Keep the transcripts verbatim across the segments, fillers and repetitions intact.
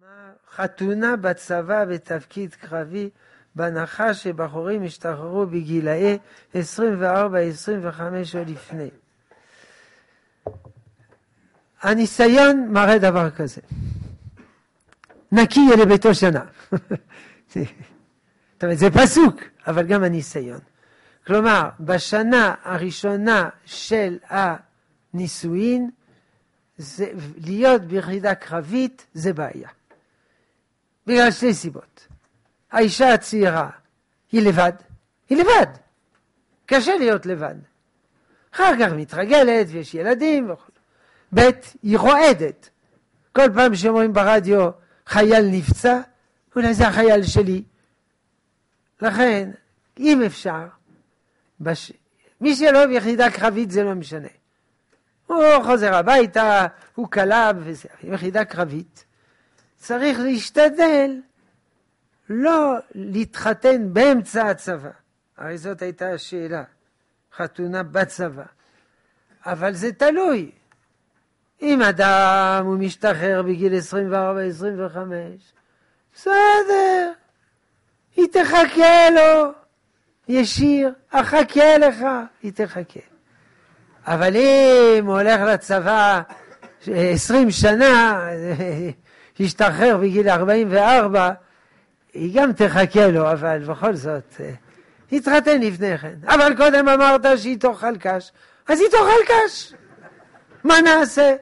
חתונה בצבא בתפקיד קרבי, בהנחה שבחורים השתחררו בגילאי עשרים וארבע עשרים וחמש או לפני. הניסיון מראה דבר כזה. נקי יהיה לביתו שנה. זאת אומרת, זה פסוק, אבל גם הניסיון. כלומר, בשנה הראשונה של הנישואין, זה, להיות ביחידה קרבית זה בעיה. בגלל שתי סיבות. האישה הצעירה היא לבד, היא לבד. קשה להיות לבד. אחר כך מתרגלת ויש ילדים וכו'. ב' היא רועדת. כל פעם שאומרים ברדיו חייל נפצע, אולי זה החייל שלי. לכן, אם אפשר, בש... מי שלא ביחידה קרבית זה לא משנה. הוא חוזר הביתה, הוא קלב וזה. ביחידה קרבית צריך להשתדל לא להתחתן באמצע הצבא. הרי זאת הייתה השאלה. חתונה בצבא. אבל זה תלוי. אם אדם הוא משתחרר בגיל עשרים וארבע עשרים וחמש, בסדר. היא תחכה לו. ישיר, אחכה לך. היא תחכה. אבל אם הוא הולך לצבא עשרים שנה, ישתחרר בגיל ארבעים וארבע, היא גם תחכה לו, אבל בכל זאת, התחתן לפני כן. אבל קודם אמרת שהיא תאכל קש, אז היא תאכל קש. מה נעשה?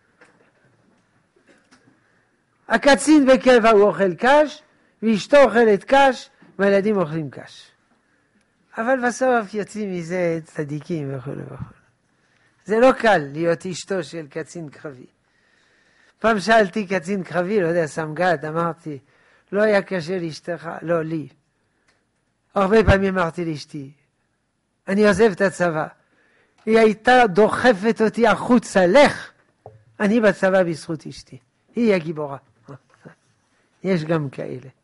הקצין בקבע הוא אוכל קש, ואשתו אוכלת קש, והילדים אוכלים קש. אבל בסוף יוצאים מזה צדיקים וכו' וכו'. זה לא קל להיות אשתו של קצין קרבי. פעם שאלתי קצין קרבי, לא יודע, סמג"ד, אמרתי, לא היה קשה לאשתך, לא, לי. הרבה פעמים אמרתי לאשתי, אני עוזב את הצבא. היא הייתה דוחפת אותי החוצה, לך. אני בצבא בזכות אשתי. היא הגיבורה. יש גם כאלה.